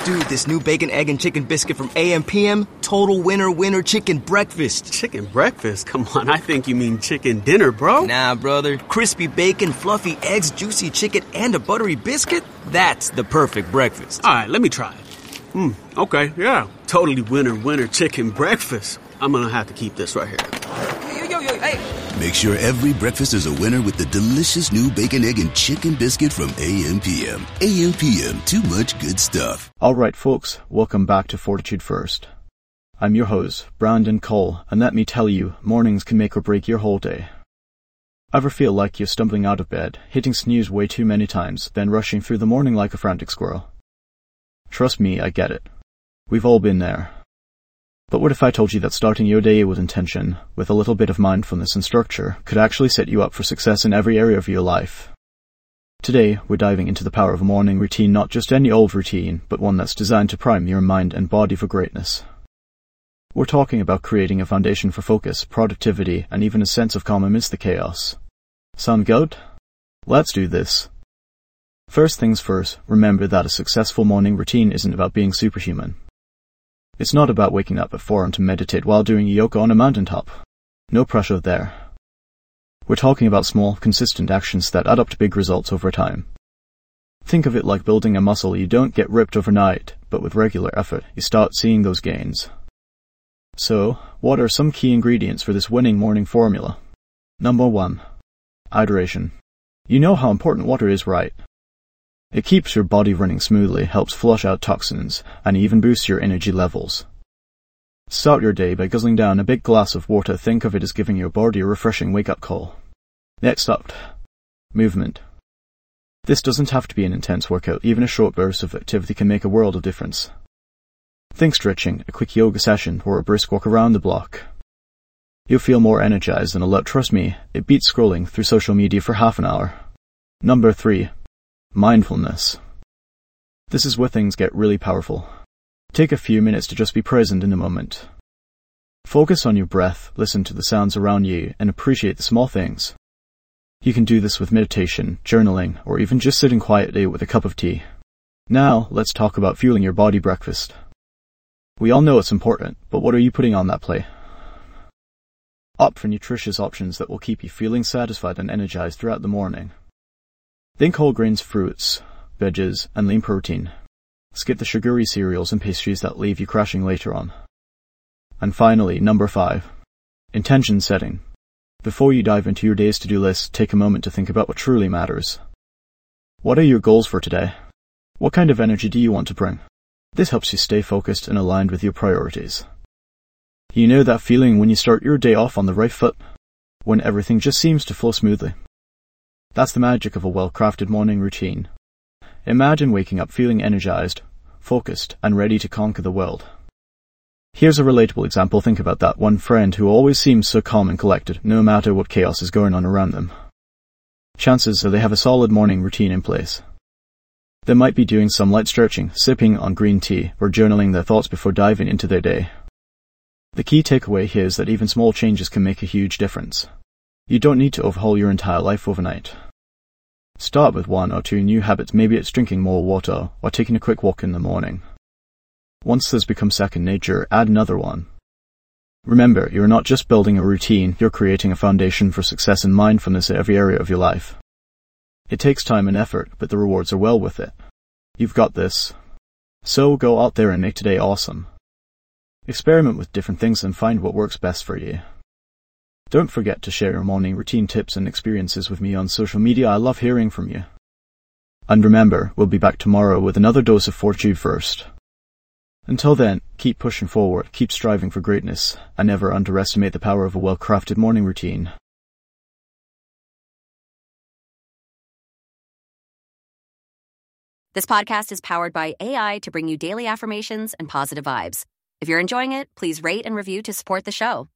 Dude, this new bacon, egg, and chicken biscuit from AM/PM, total winner chicken breakfast. Chicken breakfast? Come on, I think you mean chicken dinner, bro. Nah, brother. Crispy bacon, fluffy eggs, juicy chicken, and a buttery biscuit? That's the perfect breakfast. All right, let me try it. Okay, yeah. Totally winner chicken breakfast. I'm gonna have to keep this right here. Yo, hey. Make sure every breakfast is a winner with the delicious new bacon, egg, and chicken biscuit from AM/PM. AM/PM, too much good stuff. Alright folks, welcome back to Fortitude First. I'm your host, Brandon Cole, and let me tell you, mornings can make or break your whole day. Ever feel like you're stumbling out of bed, hitting snooze way too many times, then rushing through the morning like a frantic squirrel? Trust me, I get it. We've all been there. But what if I told you that starting your day with intention, with a little bit of mindfulness and structure, could actually set you up for success in every area of your life? Today, we're diving into the power of a morning routine, not just any old routine, but one that's designed to prime your mind and body for greatness. We're talking about creating a foundation for focus, productivity, and even a sense of calm amidst the chaos. Sound good? Let's do this. First things first, remember that a successful morning routine isn't about being superhuman. It's not about waking up at 4 a.m. to meditate while doing yoga on a mountaintop. No pressure there. We're talking about small, consistent actions that add up to big results over time. Think of it like building a muscle. You don't get ripped overnight, but with regular effort, you start seeing those gains. So, what are some key ingredients for this winning morning formula? Number 1. Hydration. You know how important water is, right? It keeps your body running smoothly, helps flush out toxins, and even boosts your energy levels. Start your day by guzzling down a big glass of water. Think of it as giving your body a refreshing wake-up call. Next up, movement. This doesn't have to be an intense workout. Even a short burst of activity can make a world of difference. Think stretching, a quick yoga session, or a brisk walk around the block. You'll feel more energized and alert. Trust me, it beats scrolling through social media for half an hour. Number 3. Mindfulness. This is where things get really powerful. Take a few minutes to just be present in the moment. Focus on your breath, listen to the sounds around you, and appreciate the small things. You can do this with meditation, journaling, or even just sitting quietly with a cup of tea. Now, let's talk about fueling your body breakfast. We all know it's important, but what are you putting on that plate? Opt for nutritious options that will keep you feeling satisfied and energized throughout the morning. Think whole grains, fruits, veggies, and lean protein. Skip the sugary cereals and pastries that leave you crashing later on. And finally, number 5. Intention setting. Before you dive into your day's to-do list, take a moment to think about what truly matters. What are your goals for today? What kind of energy do you want to bring? This helps you stay focused and aligned with your priorities. You know that feeling when you start your day off on the right foot? When everything just seems to flow smoothly? That's the magic of a well-crafted morning routine. Imagine waking up feeling energized, focused, and ready to conquer the world. Here's a relatable example. Think about that one friend who always seems so calm and collected, no matter what chaos is going on around them. Chances are they have a solid morning routine in place. They might be doing some light stretching, sipping on green tea, or journaling their thoughts before diving into their day. The key takeaway here is that even small changes can make a huge difference. You don't need to overhaul your entire life overnight. Start with 1 or 2 new habits. Maybe it's drinking more water or taking a quick walk in the morning. Once this becomes second nature, add another one. Remember, you're not just building a routine, you're creating a foundation for success and mindfulness in every area of your life. It takes time and effort, but the rewards are well worth it. You've got this. So go out there and make today awesome. Experiment with different things and find what works best for you. Don't forget to share your morning routine tips and experiences with me on social media. I love hearing from you. And remember, we'll be back tomorrow with another dose of Fortitude First. Until then, keep pushing forward, keep striving for greatness, and never underestimate the power of a well-crafted morning routine. This podcast is powered by AI to bring you daily affirmations and positive vibes. If you're enjoying it, please rate and review to support the show.